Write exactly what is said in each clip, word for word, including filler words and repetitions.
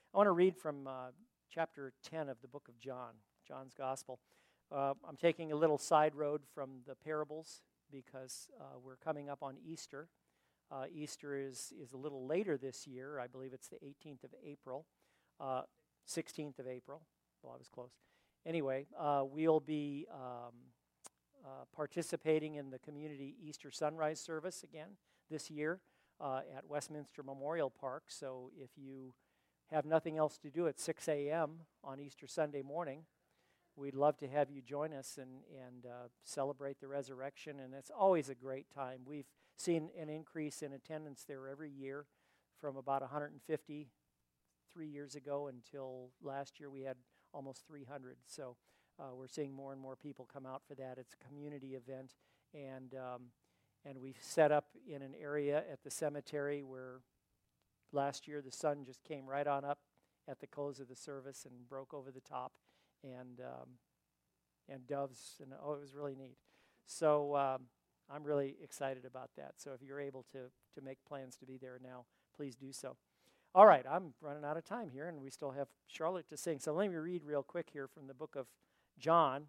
I want to read from uh, chapter ten of the book of John, John's Gospel. Uh, I'm taking a little side road from the parables because uh, we're coming up on Easter. Uh, Easter is, is a little later this year. I believe it's the eighteenth of April, uh, sixteenth of April. Well, I was close. Anyway, uh, we'll be um, uh, participating in the community Easter sunrise service again this year uh, at Westminster Memorial Park. So if you have nothing else to do at six a.m. on Easter Sunday morning, we'd love to have you join us and, and uh, celebrate the resurrection, and it's always a great time. We've seen an increase in attendance there every year from about one hundred fifty three years ago until last year we had almost three hundred. So uh, we're seeing more and more people come out for that. It's a community event, and um, and we've set up in an area at the cemetery where last year the sun just came right on up at the close of the service and broke over the top, and um, and doves, and oh, it was really neat. So um, I'm really excited about that. So if you're able to to make plans to be there now, please do so. All right, I'm running out of time here, and we still have Charlotte to sing. So let me read real quick here from the book of John.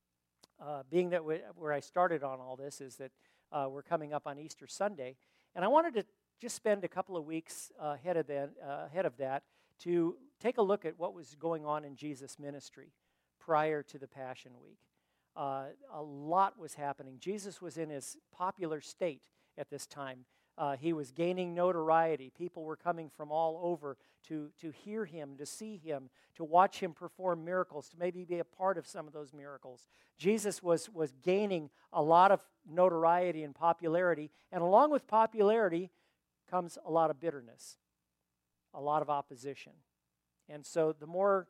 Uh, being that we, where I started on all this is that uh, we're coming up on Easter Sunday, and I wanted to just spend a couple of weeks uh, ahead of that, uh, ahead of that to take a look at what was going on in Jesus' ministry prior to the Passion Week. Uh, a lot was happening. Jesus was in his popular state at this time. Uh, he was gaining notoriety. People were coming from all over to, to hear him, to see him, to watch him perform miracles, to maybe be a part of some of those miracles. Jesus was, was gaining a lot of notoriety and popularity, and along with popularity comes a lot of bitterness, a lot of opposition. And so the more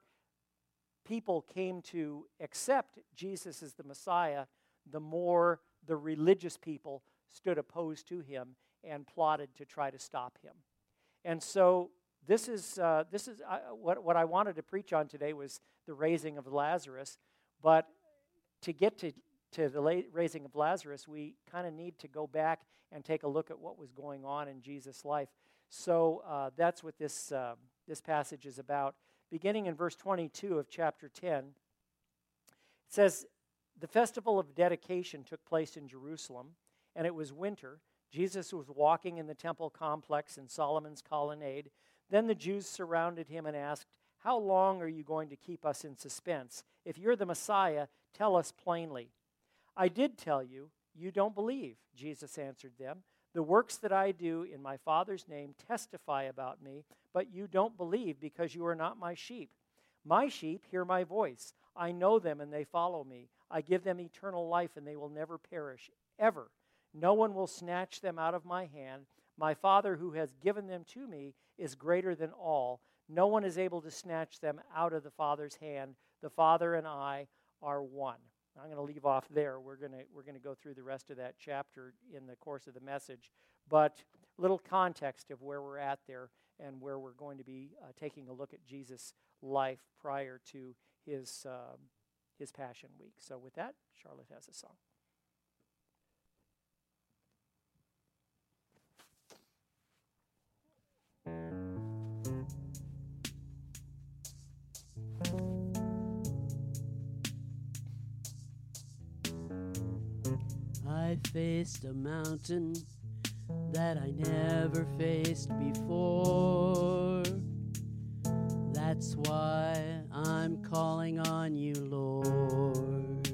people came to accept Jesus as the Messiah, the more the religious people stood opposed to him and plotted to try to stop him. And so this is uh, this is uh, what what I wanted to preach on today was the raising of Lazarus. But to get to to the la- raising of Lazarus, we kind of need to go back and take a look at what was going on in Jesus' life. So uh, that's what this uh, this passage is about. Beginning in verse twenty-two of chapter ten, it says, "The festival of dedication took place in Jerusalem, and it was winter. Jesus was walking in the temple complex in Solomon's colonnade. Then the Jews surrounded him and asked, 'How long are you going to keep us in suspense? If you're the Messiah, tell us plainly.' 'I did tell you, you don't believe,' Jesus answered them. 'The works that I do in my Father's name testify about me, but you don't believe because you are not my sheep. My sheep hear my voice. I know them and they follow me. I give them eternal life and they will never perish, ever. No one will snatch them out of my hand. My Father who has given them to me is greater than all. No one is able to snatch them out of the Father's hand. The Father and I are one.'" I'm going to leave off there. We're going to we're going to go through the rest of that chapter in the course of the message. But little context of where we're at there and where we're going to be uh, taking a look at Jesus' life prior to his uh, his Passion Week. So with that, Charlotte has a song. I faced a mountain that I never faced before. That's why I'm calling on you, Lord.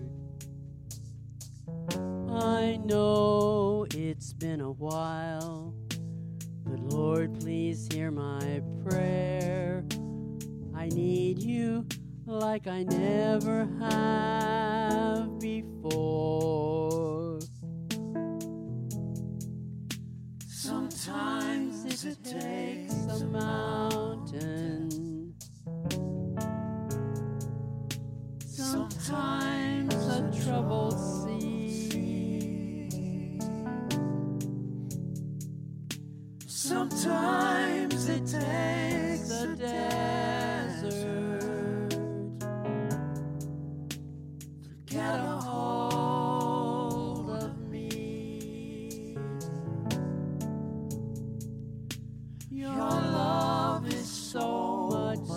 I know it's been a while, but Lord, please hear my prayer. I need you like I never have before. Sometimes it takes a mountain, sometimes a troubled sea, sometimes it takes a desert to get a hold of me. Your love is so much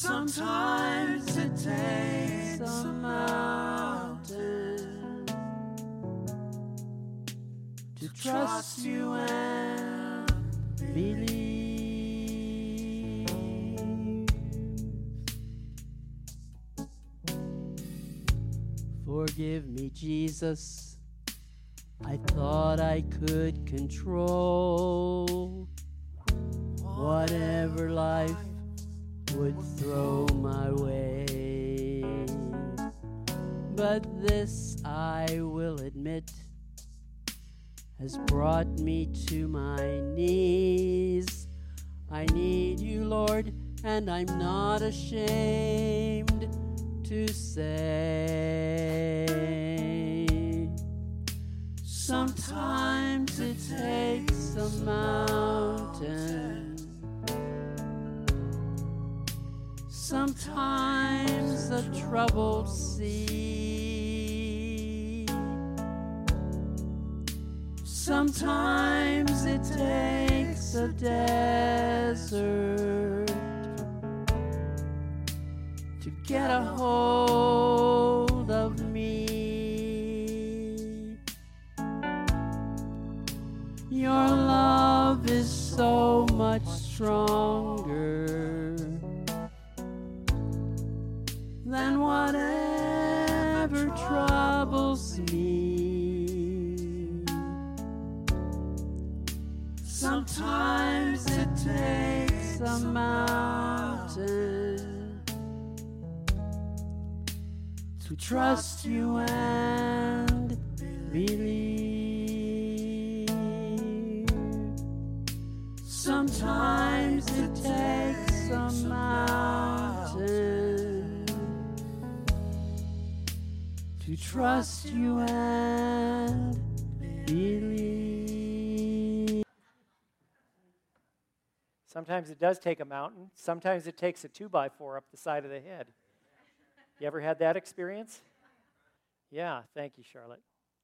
Sometimes it takes a mountain to trust you and believe. Forgive me, Jesus. I thought I could control whatever life would throw my way. But this, I will admit, has brought me to my knees. I need you, Lord, and I'm not ashamed to say. Sometimes it takes a mountain, sometimes a troubled sea, sometimes it takes a desert to get a hold of me. Your love is so much stronger than whatever troubles me. Sometimes it takes a mountain to trust you and believe. Sometimes it takes a mountain to trust you and believe. Sometimes it does take a mountain. Sometimes it takes a two by four up the side of the head. You ever had that experience? Yeah, thank you, Charlotte.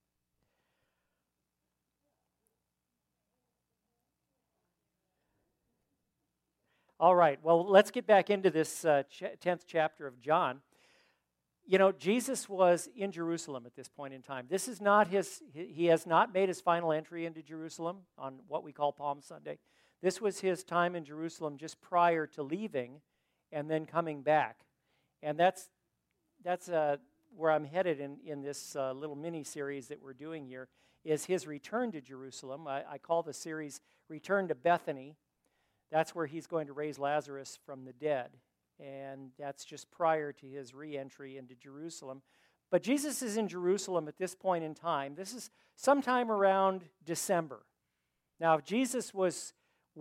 All right, well, let's get back into this uh, ch- tenth chapter of John. You know, Jesus was in Jerusalem at this point in time. This is not his, he has not made his final entry into Jerusalem on what we call Palm Sunday. This was his time in Jerusalem just prior to leaving and then coming back. And that's that's uh, where I'm headed in, in this uh, little mini-series that we're doing here, is his return to Jerusalem. I, I call the series Return to Bethany. That's where he's going to raise Lazarus from the dead. And that's just prior to his re-entry into Jerusalem. But Jesus is in Jerusalem at this point in time. This is sometime around December. Now, if Jesus was,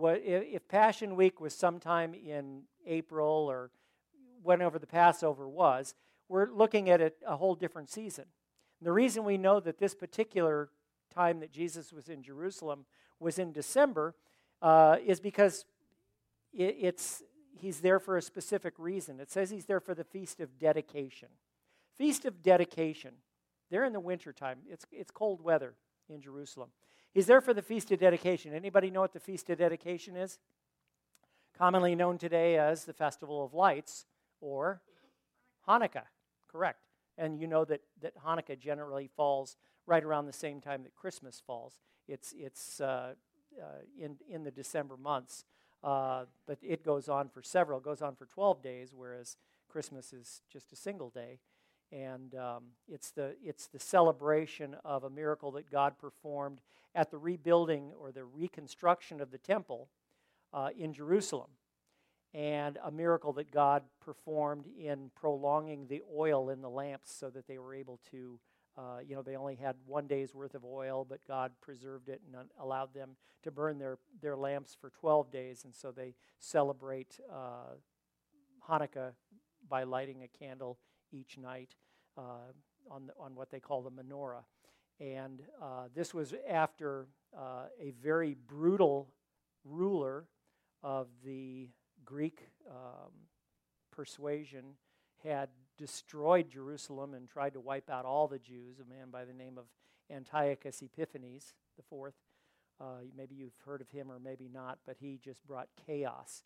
if Passion Week was sometime in April or whenever the Passover was, we're looking at a, a whole different season. And the reason we know that this particular time that Jesus was in Jerusalem was in December uh, is because it, it's he's there for a specific reason. It says he's there for the Feast of Dedication. Feast of Dedication. They're in the wintertime. It's it's cold weather in Jerusalem. He's there for the Feast of Dedication. Anybody know what the Feast of Dedication is? Commonly known today as the Festival of Lights or Hanukkah. Correct. And you know that, that Hanukkah generally falls right around the same time that Christmas falls. It's it's uh, uh, in in the December months. Uh, but it goes on for several. It goes on for twelve days, whereas Christmas is just a single day. And um, it's the it's the celebration of a miracle that God performed at the rebuilding or the reconstruction of the temple uh, in Jerusalem, and a miracle that God performed in prolonging the oil in the lamps so that they were able to, uh, you know, they only had one day's worth of oil, but God preserved it and allowed them to burn their, their lamps for twelve days, and so they celebrate uh, Hanukkah by lighting a candle each night uh, on the, on what they call the menorah. And uh, this was after uh, a very brutal ruler of the Greek um, persuasion had destroyed Jerusalem and tried to wipe out all the Jews, a man by the name of Antiochus Epiphanes the fourth. Uh, maybe you've heard of him or maybe not, but he just brought chaos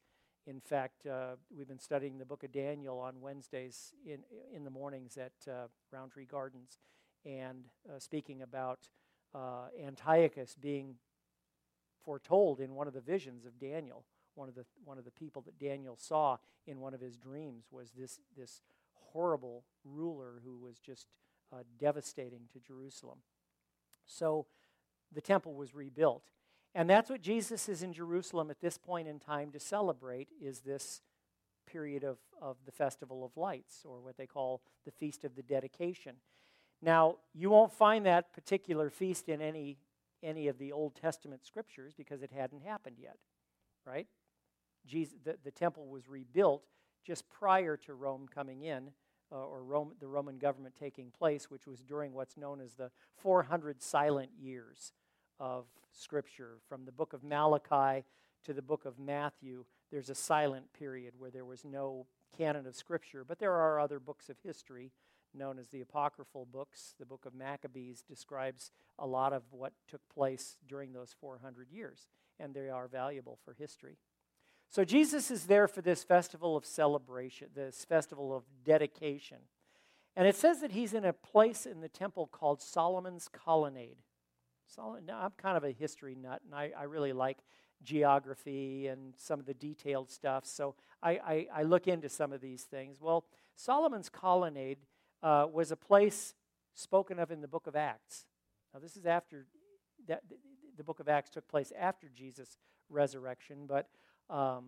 In fact, uh, we've been studying the book of Daniel on Wednesdays in in the mornings at uh, Roundtree Gardens, and uh, speaking about uh, Antiochus being foretold in one of the visions of Daniel. One of the one of the people that Daniel saw in one of his dreams was this this horrible ruler who was just uh, devastating to Jerusalem. So the temple was rebuilt. And that's what Jesus is in Jerusalem at this point in time to celebrate, is this period of, of the Festival of Lights, or what they call the Feast of the Dedication. Now, you won't find that particular feast in any, any of the Old Testament scriptures because it hadn't happened yet, right? Jesus, the, the temple was rebuilt just prior to Rome coming in, uh, or Rome, the Roman government taking place, which was during what's known as the four hundred silent years of Scripture. From the book of Malachi to the book of Matthew, there's a silent period where there was no canon of Scripture, but there are other books of history known as the apocryphal books. The book of Maccabees describes a lot of what took place during those four hundred years, and they are valuable for history. So Jesus is there for this festival of celebration, this festival of dedication. And it says that he's in a place in the temple called Solomon's Colonnade. Solomon, now, I'm kind of a history nut, and I, I really like geography and some of the detailed stuff, so I, I, I look into some of these things. Well, Solomon's Colonnade uh, was a place spoken of in the book of Acts. Now, this is after, that, the book of Acts took place after Jesus' resurrection, but um,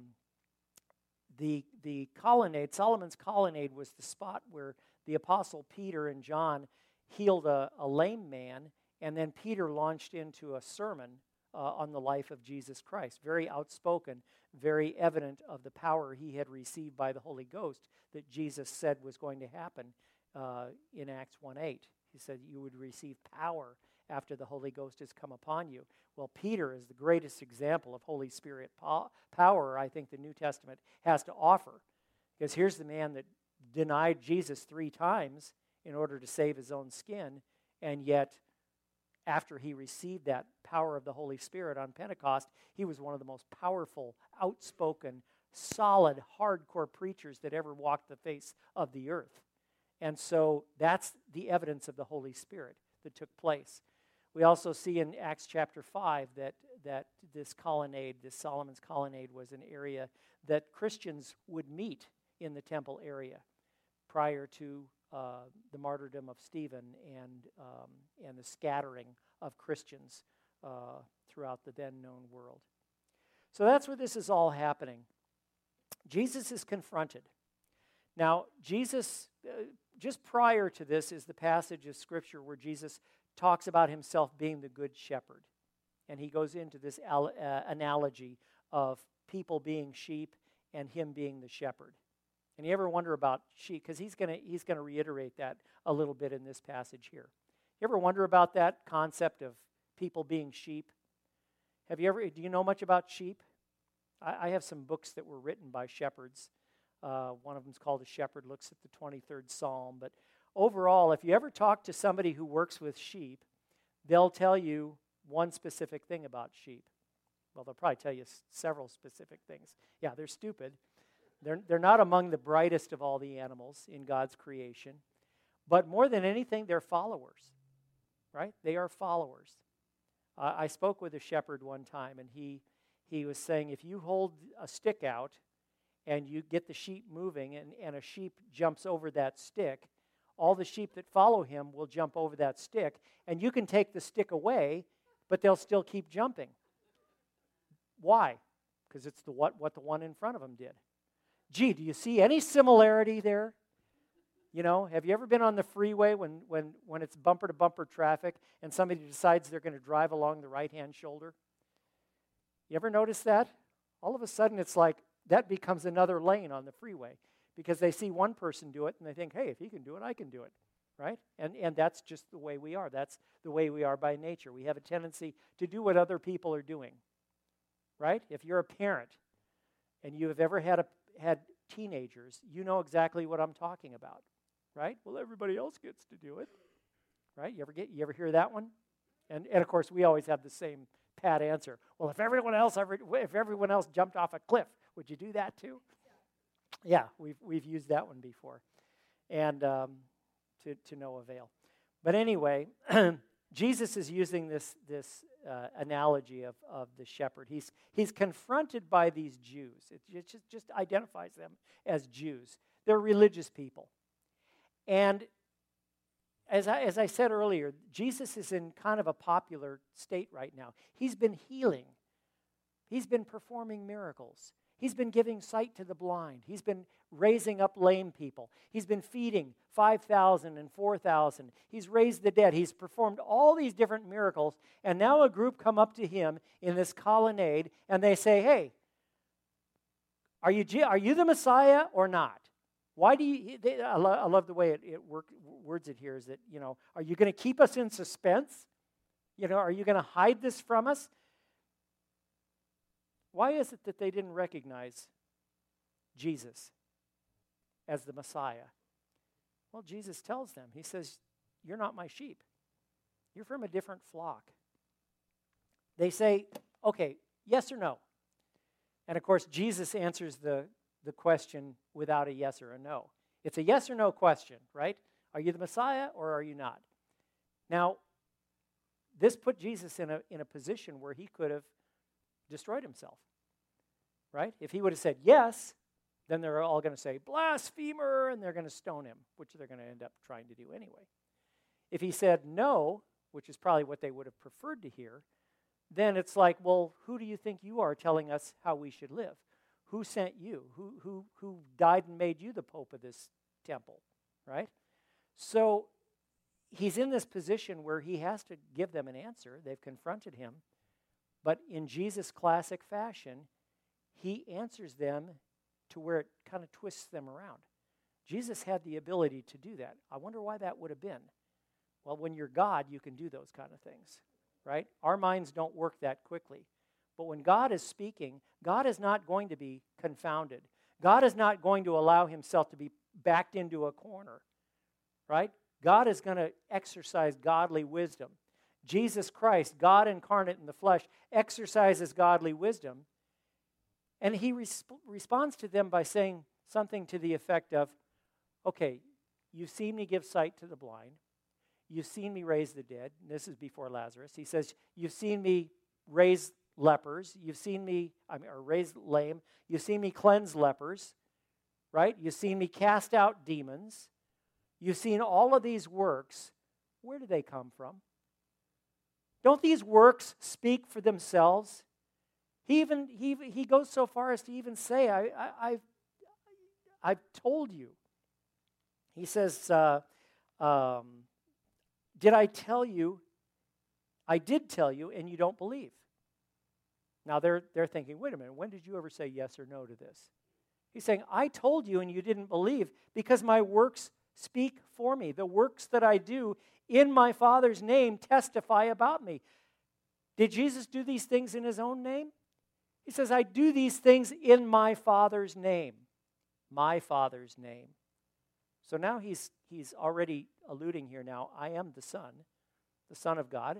the, the colonnade, Solomon's Colonnade, was the spot where the apostle Peter and John healed a, a lame man. And then Peter launched into a sermon uh, on the life of Jesus Christ, very outspoken, very evident of the power he had received by the Holy Ghost that Jesus said was going to happen uh, in Acts one eight. He said you would receive power after the Holy Ghost has come upon you. Well, Peter is the greatest example of Holy Spirit po- power I think the New Testament has to offer, because here's the man that denied Jesus three times in order to save his own skin, and yet after he received that power of the Holy Spirit on Pentecost, he was one of the most powerful, outspoken, solid, hardcore preachers that ever walked the face of the earth. And so that's the evidence of the Holy Spirit that took place. We also see in Acts chapter five that, that this colonnade, this Solomon's Colonnade, was an area that Christians would meet in the temple area prior to Uh, the martyrdom of Stephen and um, and the scattering of Christians uh, throughout the then known world. So that's where this is all happening. Jesus is confronted. Now, Jesus, uh, just prior to this is the passage of Scripture where Jesus talks about himself being the good shepherd. And he goes into this al- uh, analogy of people being sheep and him being the shepherd. And you ever wonder about sheep? Because he's going to he's going to reiterate that a little bit in this passage here. You ever wonder about that concept of people being sheep? Have you ever? Do you know much about sheep? I, I have some books that were written by shepherds. Uh, one of them is called "A Shepherd Looks at the twenty-third Psalm." But overall, if you ever talk to somebody who works with sheep, they'll tell you one specific thing about sheep. Well, they'll probably tell you s- several specific things. Yeah, they're stupid. They're, they're not among the brightest of all the animals in God's creation. But more than anything, they're followers, right? They are followers. Uh, I spoke with a shepherd one time, and he, he was saying if you hold a stick out and you get the sheep moving and, and a sheep jumps over that stick, all the sheep that follow him will jump over that stick, and you can take the stick away, but they'll still keep jumping. Why? Because it's the what, what the one in front of them did. Gee, do you see any similarity there? You know, have you ever been on the freeway when, when, when it's bumper-to-bumper traffic and somebody decides they're going to drive along the right-hand shoulder? You ever notice that? All of a sudden it's like that becomes another lane on the freeway because they see one person do it and they think, hey, if he can do it, I can do it, right? And, and that's just the way we are. That's the way we are by nature. We have a tendency to do what other people are doing, right? If you're a parent and you have ever had a had teenagers, you know exactly what I'm talking about, right? Well, everybody else gets to do it, right? You ever get you ever hear that one? And and of course, we always have the same pat answer. Well, if everyone else ever if everyone else jumped off a cliff, Would you do that too? Yeah, we've we've used that one before, and um, to to no avail. But anyway, Jesus is using this this uh, analogy of, of the shepherd. He's he's confronted by these Jews. It, it just just identifies them as Jews. They're religious people, and as I as I said earlier, Jesus is in kind of a popular state right now. He's been healing. He's been performing miracles. He's been giving sight to the blind. He's been raising up lame people. He's been feeding five thousand and four thousand. He's raised the dead. He's performed all these different miracles. And now a group come up to him in this colonnade and they say, hey, are you, are you the Messiah or not? Why do you, they, I, lo- I love the way it, it work, words it here is that, you know, are you going to keep us in suspense? You know, are you going to hide this from us? Why is it that they didn't recognize Jesus as the Messiah? Well, Jesus tells them, he says, you're not my sheep. You're from a different flock. They say, okay, yes or no? And of course, Jesus answers the, the question without a yes or a no. It's a yes or no question, right? Are you the Messiah or are you not? Now, this put Jesus in a, in a position where he could have destroyed himself, right? If he would have said yes, then they're all going to say, blasphemer, and they're going to stone him, which they're going to end up trying to do anyway. If he said no, which is probably what they would have preferred to hear, then it's like, well, who do you think you are telling us how we should live? Who sent you? Who, who, who died and made you the pope of this temple, right? So he's in this position where he has to give them an answer. They've confronted him. But in Jesus' classic fashion, he answers them to where it kind of twists them around. Jesus had the ability to do that. I wonder why that would have been. Well, when you're God, you can do those kind of things, right? Our minds don't work that quickly. But when God is speaking, God is not going to be confounded. God is not going to allow himself to be backed into a corner, right? God is going to exercise godly wisdom. Jesus Christ, God incarnate in the flesh, exercises godly wisdom. And he resp- responds to them by saying something to the effect of, okay, you've seen me give sight to the blind. You've seen me raise the dead. And this is before Lazarus. He says, you've seen me raise lepers. You've seen me, I mean, or raise lame. You've seen me cleanse lepers, right? You've seen me cast out demons. You've seen all of these works. Where do they come from? Don't these works speak for themselves? He even he he goes so far as to even say, I, I, I've, I've told you. He says, uh, um, did I tell you? I did tell you, and you don't believe. Now they're they're thinking, wait a minute, when did you ever say yes or no to this? He's saying, I told you, and you didn't believe, because my works speak for me. The works that I do in my Father's name testify about me. Did Jesus do these things in his own name? He says, I do these things in my Father's name. My Father's name. So now he's he's already alluding here now, I am the Son, the Son of God.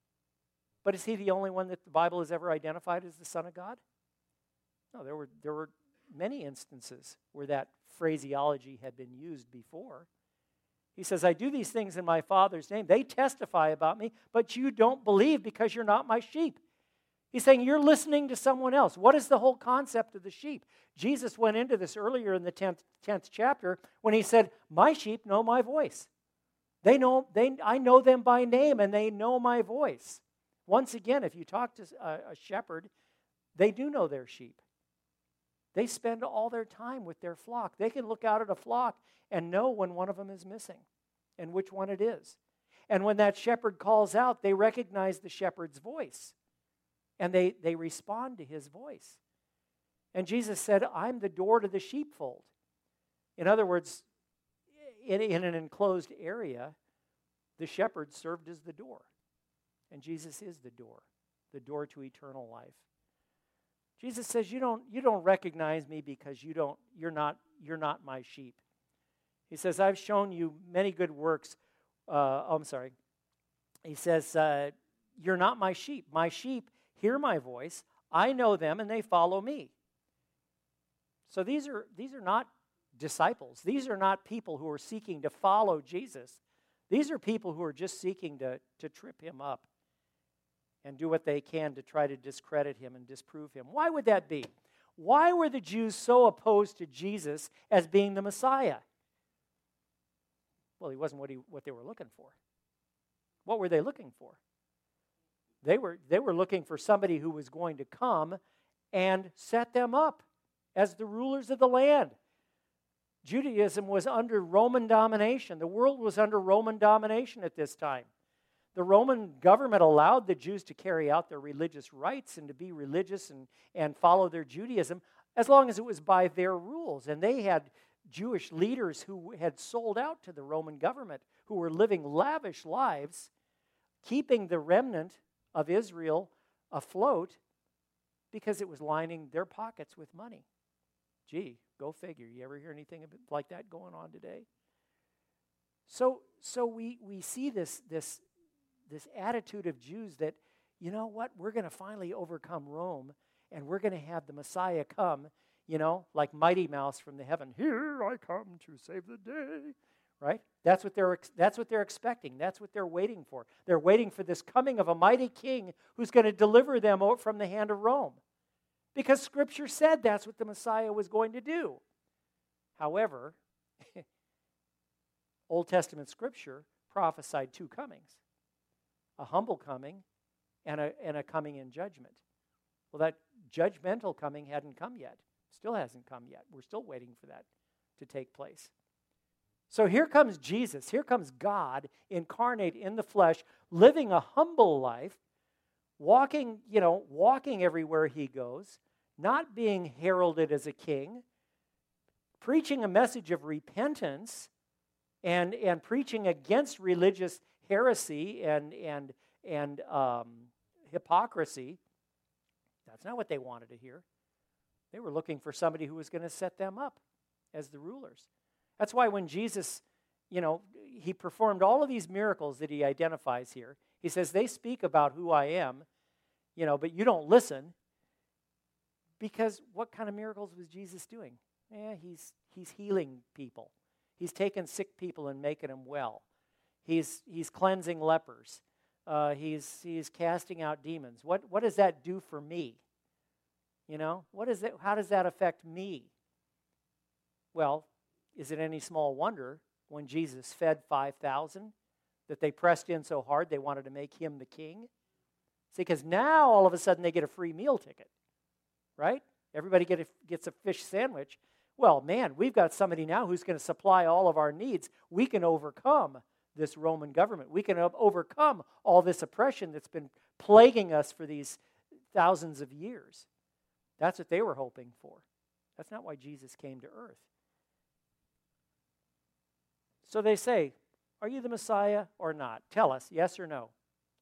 But is he the only one that the Bible has ever identified as the Son of God? No, there were there were many instances where that phraseology had been used before. He says, I do these things in my Father's name. They testify about me, but you don't believe because you're not my sheep. He's saying you're listening to someone else. What is the whole concept of the sheep? Jesus went into this earlier in the tenth, tenth chapter when he said, my sheep know my voice. They know, they, I know them by name and they know my voice. Once again, if you talk to a, a shepherd, they do know their sheep. They spend all their time with their flock. They can look out at a flock and know when one of them is missing and which one it is. And when that shepherd calls out, they recognize the shepherd's voice. And they, they respond to his voice. And Jesus said, I'm the door to the sheepfold. In other words, in, in an enclosed area, the shepherd served as the door. And Jesus is the door, the door to eternal life. Jesus says, you don't, you don't recognize me because you don't, you're not, you're not my sheep. He says, I've shown you many good works. Uh, oh, I'm sorry. He says, uh, you're not my sheep. My sheep hear my voice. I know them and they follow me. So these are these are not disciples. These are not people who are seeking to follow Jesus. These are people who are just seeking to, to trip him up and do what they can to try to discredit him and disprove him. Why would that be? Why were the Jews so opposed to Jesus as being the Messiah? Well, he wasn't what, he, what they were looking for. What were they looking for? They were, they were looking for somebody who was going to come and set them up as the rulers of the land. Judaism was under Roman domination. The world was under Roman domination at this time. The Roman government allowed the Jews to carry out their religious rites and to be religious and, and follow their Judaism as long as it was by their rules. And they had Jewish leaders who had sold out to the Roman government, who were living lavish lives, keeping the remnant of Israel afloat because it was lining their pockets with money. Gee, go figure. You ever hear anything like that going on today? So, so we, we see this, this, this attitude of Jews that, you know what, we're going to finally overcome Rome, and we're going to have the Messiah come, you know, like Mighty Mouse from the heaven. Here I come to save the day. Right? That's what they're that's what they're expecting. That's what they're waiting for. They're waiting for this coming of a mighty king who's going to deliver them from the hand of Rome. Because Scripture said that's what the Messiah was going to do. However, Old Testament Scripture prophesied two comings. A humble coming and a, and a coming in judgment. Well, that judgmental coming hadn't come yet. Still hasn't come yet. We're still waiting for that to take place. So here comes Jesus. Here comes God incarnate in the flesh, living a humble life, walking, you know, walking everywhere he goes, not being heralded as a king, preaching a message of repentance and, and preaching against religious heresy and, and, and um, hypocrisy. That's not what they wanted to hear. They were looking for somebody who was going to set them up as the rulers. That's why when Jesus, you know, he performed all of these miracles that he identifies here. He says, they speak about who I am, you know, but you don't listen. Because what kind of miracles was Jesus doing? Yeah, he's, he's healing people. He's taking sick people and making them well. He's, he's cleansing lepers. Uh, he's, he's casting out demons. What, what does that do for me? You know, what is it? How does that affect me? Well, is it any small wonder when Jesus fed five thousand that they pressed in so hard they wanted to make him the king? See, because now all of a sudden they get a free meal ticket, right? Everybody get a, gets a fish sandwich. Well, man, we've got somebody now who's going to supply all of our needs. We can overcome this Roman government. We can overcome all this oppression that's been plaguing us for these thousands of years. That's what they were hoping for. That's not why Jesus came to earth. So they say, are you the Messiah or not? Tell us, yes or no.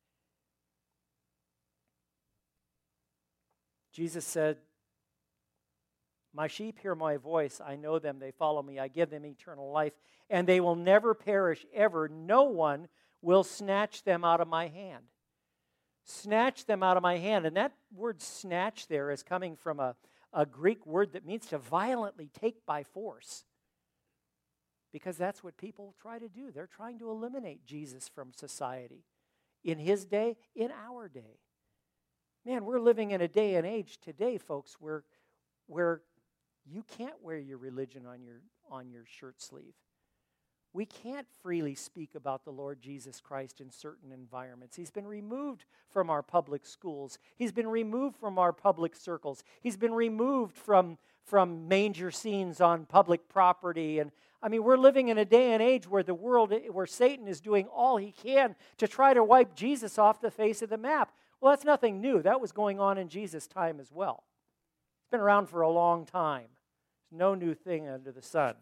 Jesus said, my sheep hear my voice. I know them. They follow me. I give them eternal life, and they will never perish ever. No one will snatch them out of my hand. Snatch them out of my hand. And that word snatch there is coming from a, a Greek word that means to violently take by force. Because that's what people try to do. They're trying to eliminate Jesus from society. In his day, in our day. Man, we're living in a day and age today, folks, where, where you can't wear your religion on your, on your shirt sleeve. We can't freely speak about the Lord Jesus Christ in certain environments. He's been removed from our public schools. He's been removed from our public circles. He's been removed from, from manger scenes on public property. And I mean, we're living in a day and age where the world, where Satan is doing all he can to try to wipe Jesus off the face of the map. Well, that's nothing new. That was going on in Jesus' time as well. It's been around for a long time. There's no new thing under the sun.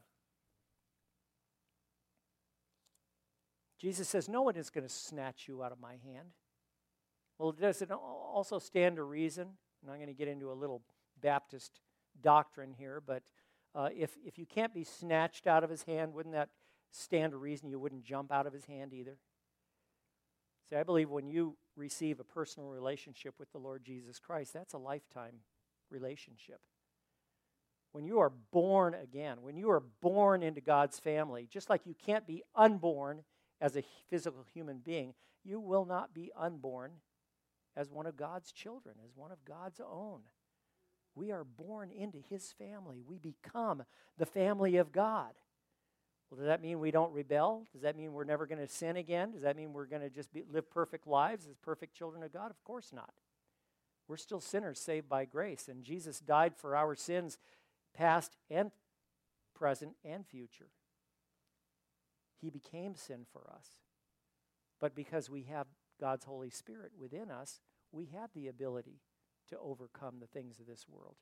Jesus says, no one is going to snatch you out of my hand. Well, does it also stand to reason? And I'm going to get into a little Baptist doctrine here, but uh, if, if you can't be snatched out of his hand, wouldn't that stand to reason you wouldn't jump out of his hand either? See, I believe when you receive a personal relationship with the Lord Jesus Christ, that's a lifetime relationship. When you are born again, when you are born into God's family, just like you can't be unborn as a physical human being, you will not be unborn as one of God's children, as one of God's own. We are born into His family. We become the family of God. Well, does that mean we don't rebel? Does that mean we're never going to sin again? Does that mean we're going to just be, live perfect lives as perfect children of God? Of course not. We're still sinners saved by grace, and Jesus died for our sins, past and present and future. He became sin for us. But because we have God's Holy Spirit within us, we have the ability to overcome the things of this world.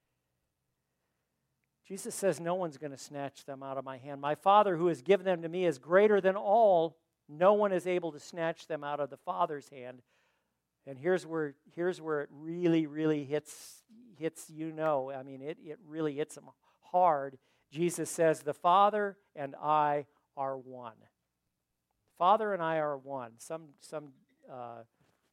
Jesus says, no one's going to snatch them out of my hand. My Father who has given them to me is greater than all. No one is able to snatch them out of the Father's hand. And here's where here's where it really, really hits, hits you know. I mean, it, it really hits them hard. Jesus says, the Father and I are one. Father and I are one. Some, some uh,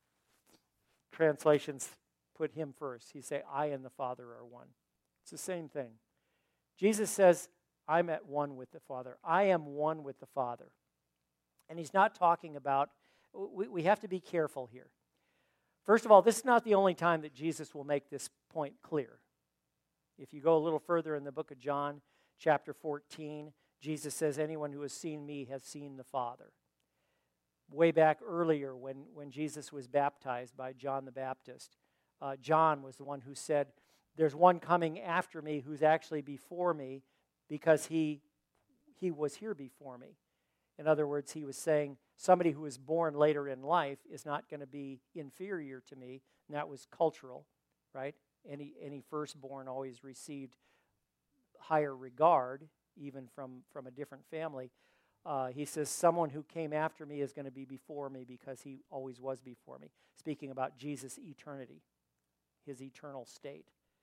translations put Him first. He say, I and the Father are one. It's the same thing. Jesus says, I'm at one with the Father. I am one with the Father. And He's not talking about, we, we have to be careful here. First of all, this is not the only time that Jesus will make this point clear. If you go a little further in the book of John, chapter fourteen, Jesus says, anyone who has seen me has seen the Father. Way back earlier when, when Jesus was baptized by John the Baptist, uh, John was the one who said, there's one coming after me who's actually before me because he, he was here before me. In other words, he was saying somebody who was born later in life is not going to be inferior to me, and that was cultural, right? Any, any firstborn always received higher regard, even from, from a different family. Uh, he says, someone who came after me is going to be before me because he always was before me. Speaking about Jesus' eternity, his eternal state.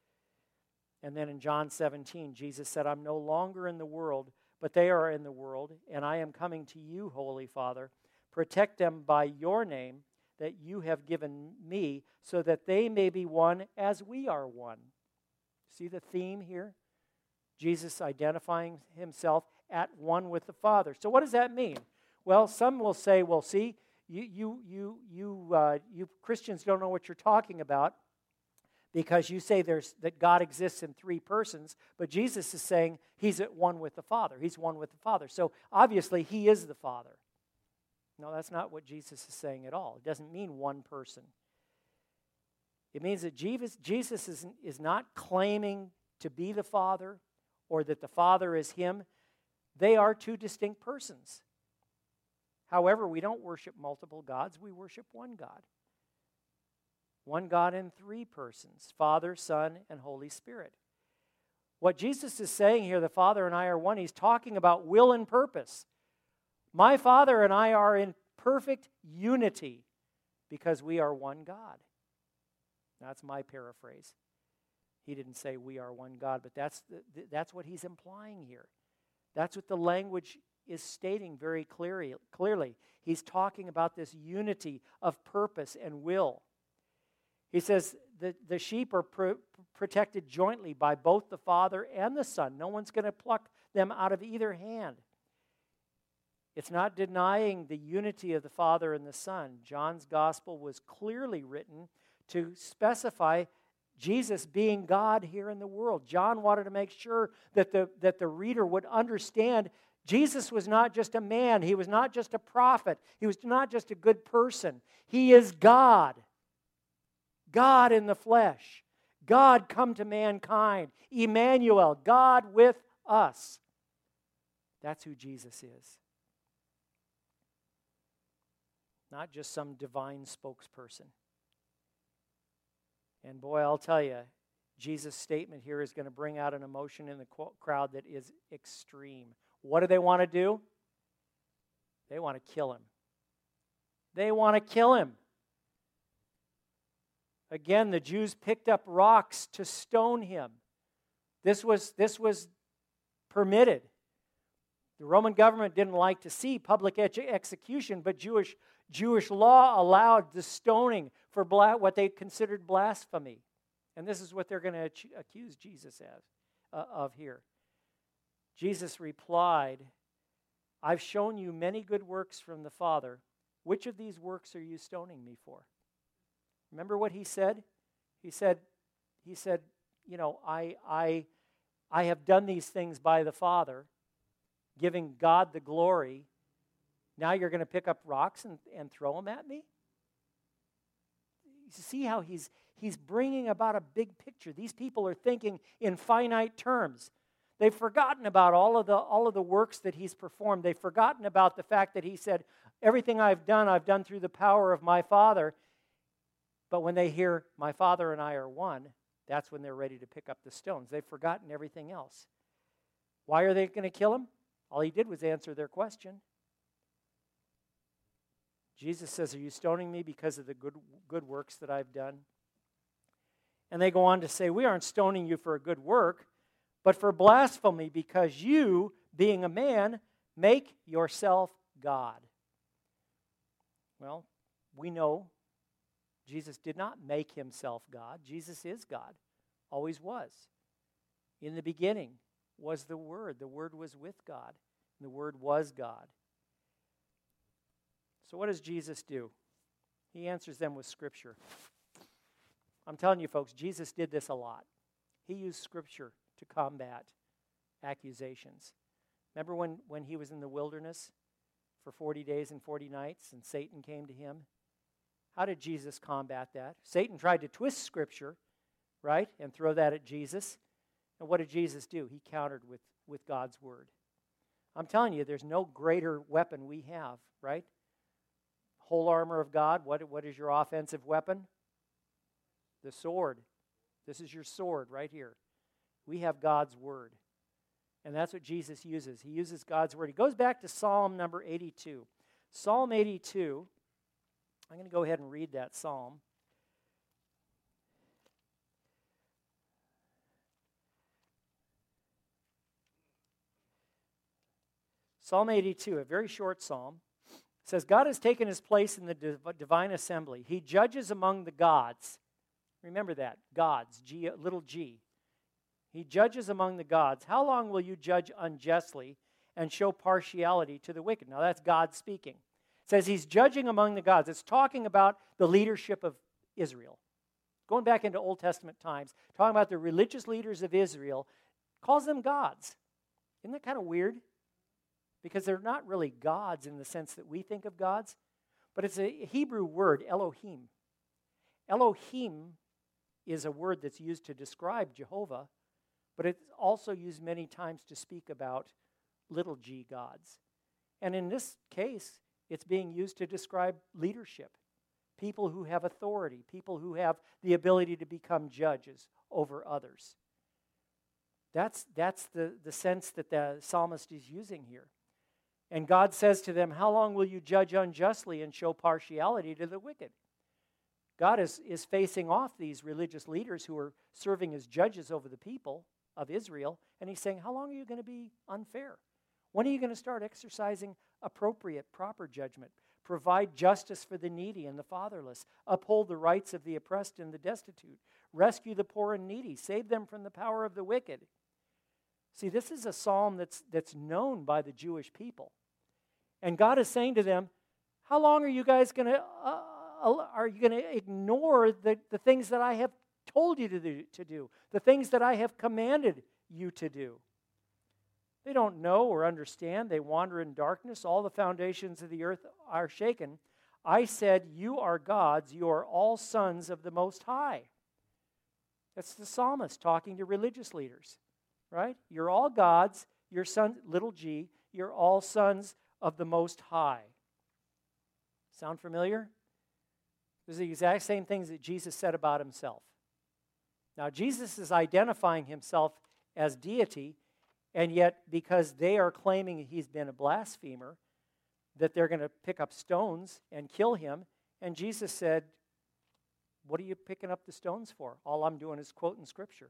And then in John seventeen, Jesus said, I'm no longer in the world, but they are in the world, and I am coming to you, Holy Father. Protect them by your name that you have given me, so that they may be one as we are one. See the theme here? Jesus identifying himself at one with the Father. So what does that mean? Well, some will say, well, see, you you you you uh, you Christians don't know what you're talking about because you say there's that God exists in three persons, but Jesus is saying he's at one with the Father. He's one with the Father. So obviously he is the Father. No, that's not what Jesus is saying at all. It doesn't mean one person. It means that Jesus, Jesus is, is not claiming to be the Father or that the Father is him. They are two distinct persons. However, we don't worship multiple gods. We worship one God. One God in three persons, Father, Son, and Holy Spirit. What Jesus is saying here, the Father and I are one, he's talking about will and purpose. My Father and I are in perfect unity because we are one God. That's my paraphrase. He didn't say we are one God, but that's the, that's what he's implying here. That's what the language is stating very clearly. Clearly, he's talking about this unity of purpose and will. He says the, the sheep are pro- protected jointly by both the Father and the Son. No one's going to pluck them out of either hand. It's not denying the unity of the Father and the Son. John's gospel was clearly written to specify Jesus being God here in the world. John wanted to make sure that the, that the reader would understand Jesus was not just a man. He was not just a prophet. He was not just a good person. He is God. God in the flesh. God come to mankind. Emmanuel, God with us. That's who Jesus is. Not just some divine spokesperson. And boy, I'll tell you, Jesus' statement here is going to bring out an emotion in the crowd that is extreme. What do they want to do? They want to kill him. They want to kill him. Again, the Jews picked up rocks to stone him. This was, this was permitted. The Roman government didn't like to see public ex- execution, but Jewish, Jewish law allowed the stoning for bla- what they considered blasphemy. And this is what they're going to ach- accuse Jesus as, uh, of here? Jesus replied, I've shown you many good works from the Father. Which of these works are you stoning me for? Remember what he said? He said, he said, you know, I, I, I have done these things by the Father, giving God the glory. Now you're going to pick up rocks and, and throw them at me? You see how he's, he's bringing about a big picture. These people are thinking in finite terms. They've forgotten about all of the all of the works that he's performed. They've forgotten about the fact that he said, everything I've done, I've done through the power of my Father. But when they hear, my Father and I are one, that's when they're ready to pick up the stones. They've forgotten everything else. Why are they going to kill him? All he did was answer their question. Jesus says, are you stoning me because of the good, good works that I've done? And they go on to say, we aren't stoning you for a good work, but for blasphemy, because you, being a man, make yourself God. Well, we know Jesus did not make himself God. Jesus is God, always was. In the beginning was the Word. The Word was with God, and the Word was God. So what does Jesus do? He answers them with Scripture. I'm telling you, folks, Jesus did this a lot. He used Scripture to combat accusations. Remember when, when he was in the wilderness for forty days and forty nights and Satan came to him? How did Jesus combat that? Satan tried to twist Scripture, right, and throw that at Jesus. And what did Jesus do? He countered with, with God's Word. I'm telling you, there's no greater weapon we have, right? Whole armor of God. What, what is your offensive weapon? The sword. This is your sword right here. We have God's Word. And that's what Jesus uses. He uses God's Word. He goes back to Psalm number eighty-two. Psalm eighty-two, I'm going to go ahead and read that psalm. Psalm eighty-two, a very short psalm. It says, God has taken his place in the div- divine assembly. He judges among the gods. Remember that, gods, G, little g. He judges among the gods. How long will you judge unjustly and show partiality to the wicked? Now that's God speaking. It says he's judging among the gods. It's talking about the leadership of Israel. Going back into Old Testament times, talking about the religious leaders of Israel, calls them gods. Isn't that kind of weird? Because they're not really gods in the sense that we think of gods, but it's a Hebrew word, Elohim. Elohim is a word that's used to describe Jehovah, but it's also used many times to speak about little g gods. And in this case, it's being used to describe leadership, people who have authority, people who have the ability to become judges over others. That's, that's the, the sense that the psalmist is using here. And God says to them, how long will you judge unjustly and show partiality to the wicked? God is, is facing off these religious leaders who are serving as judges over the people of Israel, and he's saying, how long are you going to be unfair? When are you going to start exercising appropriate, proper judgment? Provide justice for the needy and the fatherless. Uphold the rights of the oppressed and the destitute. Rescue the poor and needy. Save them from the power of the wicked. See, this is a psalm that's, that's known by the Jewish people. And God is saying to them, how long are you guys going to, uh, are you going to ignore the, the things that I have told you to do, to do, the things that I have commanded you to do? They don't know or understand. They wander in darkness. All the foundations of the earth are shaken. I said, you are gods. You are all sons of the Most High. That's the psalmist talking to religious leaders. Right? You're all gods, you're sons, little g, you're all sons of the Most High. Sound familiar? These are the exact same things that Jesus said about himself. Now, Jesus is identifying himself as deity, and yet because they are claiming he's been a blasphemer, that they're going to pick up stones and kill him, and Jesus said, what are you picking up the stones for? All I'm doing is quoting Scripture.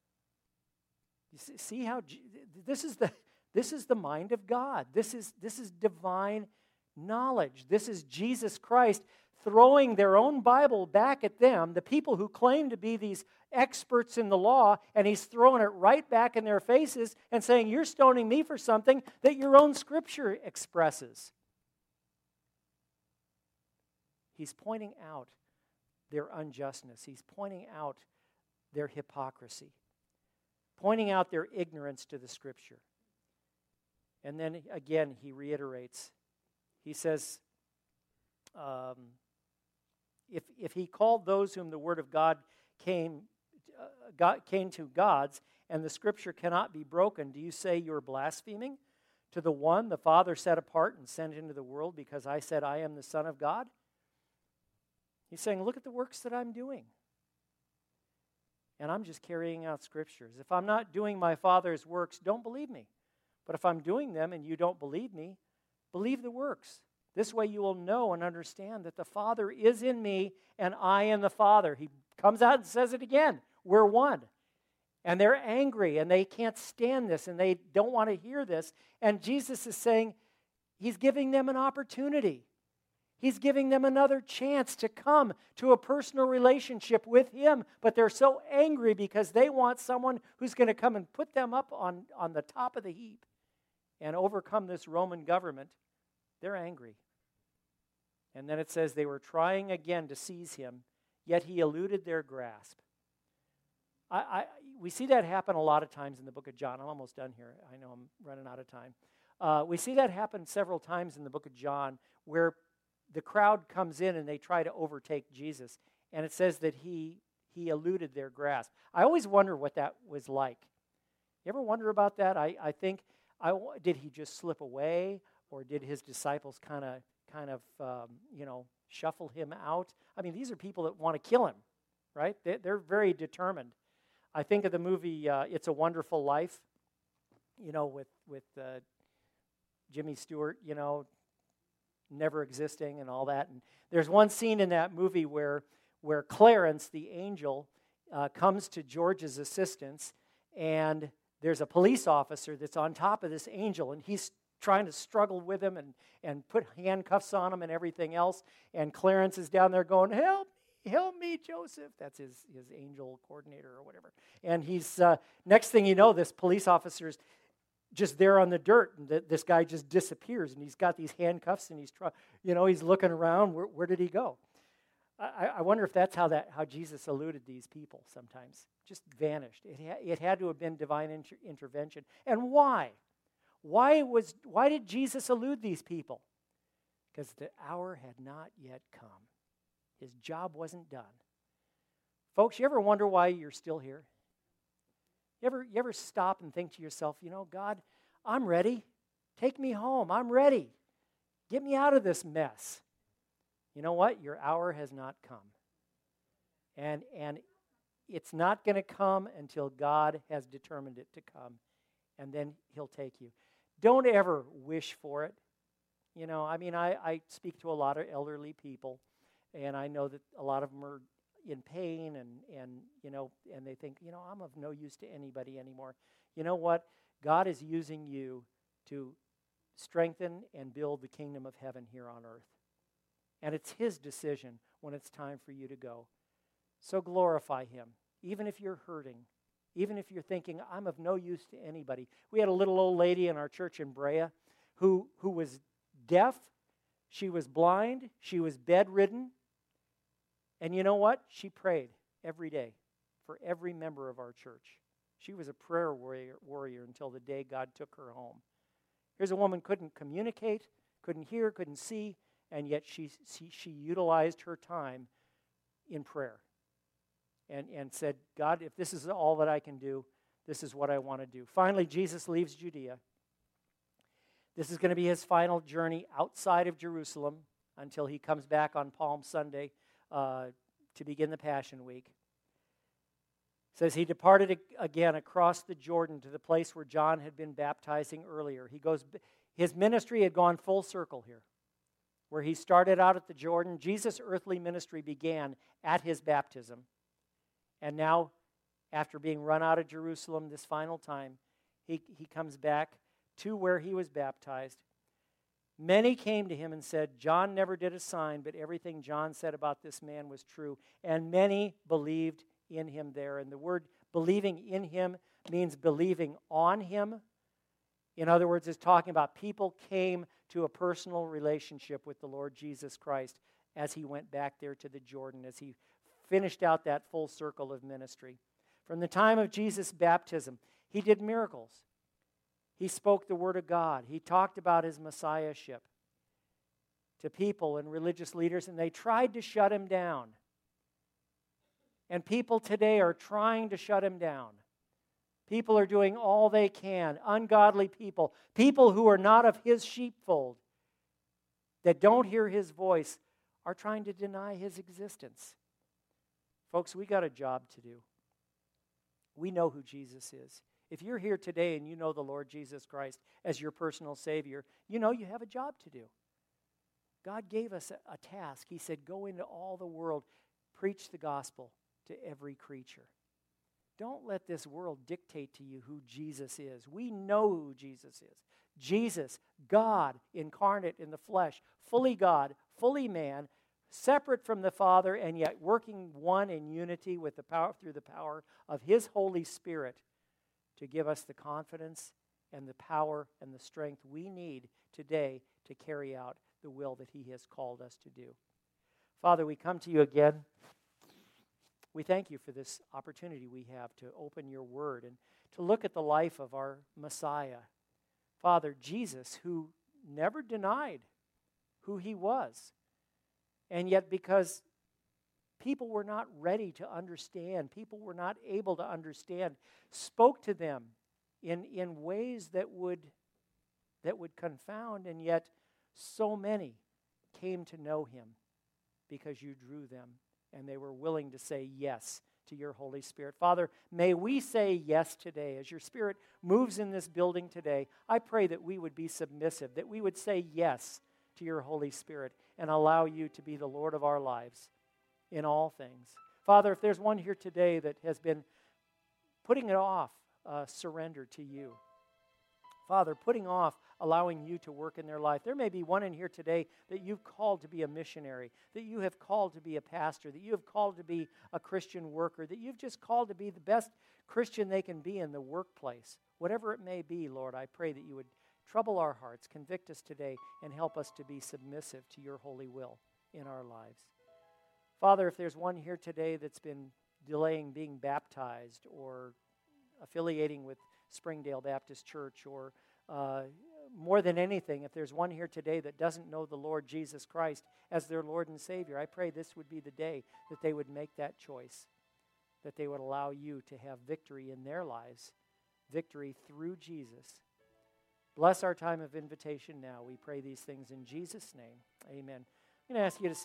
You see how this is the this is the mind of God. This is this is divine knowledge. This is Jesus Christ throwing their own Bible back at them, the people who claim to be these experts in the law, and he's throwing it right back in their faces and saying, you're stoning me for something that your own Scripture expresses. He's pointing out their unjustness. He's pointing out their hypocrisy, pointing out their ignorance to the Scripture. And then again, he reiterates. He says, um, if, if he called those whom the Word of God came, uh, God came to gods, and the Scripture cannot be broken, do you say you're blaspheming to the one the Father set apart and sent into the world because I said I am the Son of God? He's saying, look at the works that I'm doing. And I'm just carrying out Scriptures. If I'm not doing my Father's works, don't believe me. But if I'm doing them and you don't believe me, believe the works. This way you will know and understand that the Father is in me and I in the Father. He comes out and says it again. We're one. And they're angry and they can't stand this and they don't want to hear this. And Jesus is saying, he's giving them an opportunity. He's giving them another chance to come to a personal relationship with him, but they're so angry because they want someone who's going to come and put them up on, on the top of the heap and overcome this Roman government. They're angry. And then it says they were trying again to seize him, yet he eluded their grasp. I, I, we see that happen a lot of times in the book of John. I'm almost done here. I know I'm running out of time. Uh, we see that happen several times in the book of John where the crowd comes in and they try to overtake Jesus. And it says that he he eluded their grasp. I always wonder what that was like. You ever wonder about that? I, I think, I, did he just slip away? Or did his disciples kind of, kind of, um, you know, shuffle him out? I mean, these are people that want to kill him, right? They, they're very determined. I think of the movie uh, It's a Wonderful Life, you know, with, with uh, Jimmy Stewart, you know, never existing and all that. And there's one scene in that movie where where Clarence, the angel, uh, comes to George's assistance, and there's a police officer that's on top of this angel, and he's trying to struggle with him and, and put handcuffs on him and everything else. And Clarence is down there going, help me, help me, Joseph. That's his, his angel coordinator or whatever. And he's, uh, next thing you know, this police officer's just there on the dirt, and th- this guy just disappears, and he's got these handcuffs, and he's trying, you know, he's looking around. Where, where did he go? I, I wonder if that's how that how Jesus eluded these people. Sometimes just vanished. It ha- it had to have been divine inter- intervention. And why? Why was why did Jesus elude these people? Because the hour had not yet come. His job wasn't done. Folks, you ever wonder why you're still here? You ever, you ever stop and think to yourself, you know, God, I'm ready. Take me home. I'm ready. Get me out of this mess. You know what? Your hour has not come. And, and it's not going to come until God has determined it to come. And then he'll take you. Don't ever wish for it. You know, I mean, I, I speak to a lot of elderly people, and I know that a lot of them are in pain and, and, you know, and they think, you know, I'm of no use to anybody anymore. You know what? God is using you to strengthen and build the kingdom of heaven here on earth. And it's his decision when it's time for you to go. So glorify him, even if you're hurting, even if you're thinking, I'm of no use to anybody. We had a little old lady in our church in Brea who, who was deaf, she was blind, she was bedridden. And you know what? She prayed every day for every member of our church. She was a prayer warrior, warrior until the day God took her home. Here's a woman who couldn't communicate, couldn't hear, couldn't see, and yet she, she, she utilized her time in prayer and, and said, God, if this is all that I can do, this is what I want to do. Finally, Jesus leaves Judea. This is going to be his final journey outside of Jerusalem until he comes back on Palm Sunday uh, to begin the Passion Week. It says he departed again across the Jordan to the place where John had been baptizing earlier. He goes, his ministry had gone full circle here. Where he started out at the Jordan, Jesus' earthly ministry began at his baptism. And now, after being run out of Jerusalem this final time, he, he comes back to where he was baptized. Many came to him and said, John never did a sign, but everything John said about this man was true. And many believed in him there. And the word believing in him means believing on him. In other words, it's talking about people came to a personal relationship with the Lord Jesus Christ as he went back there to the Jordan, as he finished out that full circle of ministry. From the time of Jesus' baptism, he did miracles. He spoke the word of God. He talked about his messiahship to people and religious leaders, and they tried to shut him down. And people today are trying to shut him down. People are doing all they can. Ungodly people, people who are not of his sheepfold, that don't hear his voice, are trying to deny his existence. Folks, we got a job to do. We know who Jesus is. If you're here today and you know the Lord Jesus Christ as your personal Savior, you know you have a job to do. God gave us a, a task. He said, go into all the world, preach the gospel to every creature. Don't let this world dictate to you who Jesus is. We know who Jesus is. Jesus, God incarnate in the flesh, fully God, fully man, separate from the Father, and yet working one in unity with the power through the power of his Holy Spirit to give us the confidence and the power and the strength we need today to carry out the will that he has called us to do. Father, we come to you again. We thank you for this opportunity we have to open your word and to look at the life of our Messiah. Father, Jesus, who never denied who he was. And yet because people were not ready to understand, people were not able to understand, spoke to them in, in ways that would, that would confound, and yet so many came to know him because you drew them and they were willing to say yes to your Holy Spirit. Father, may we say yes today. As your Spirit moves in this building today, I pray that we would be submissive, that we would say yes to your Holy Spirit and allow you to be the Lord of our lives in all things. Father, if there's one here today that has been putting it off, uh, surrender to you. Father, putting off allowing you to work in their life. There may be one in here today that you've called to be a missionary, that you have called to be a pastor, that you have called to be a Christian worker, that you've just called to be the best Christian they can be in the workplace. Whatever it may be, Lord, I pray that you would trouble our hearts, convict us today, and help us to be submissive to your holy will in our lives. Father, if there's one here today that's been delaying being baptized or affiliating with Springdale Baptist Church, or uh, more than anything, if there's one here today that doesn't know the Lord Jesus Christ as their Lord and Savior, I pray this would be the day that they would make that choice, that they would allow you to have victory in their lives, victory through Jesus. Bless our time of invitation now. We pray these things in Jesus' name. Amen. I'm going to ask you to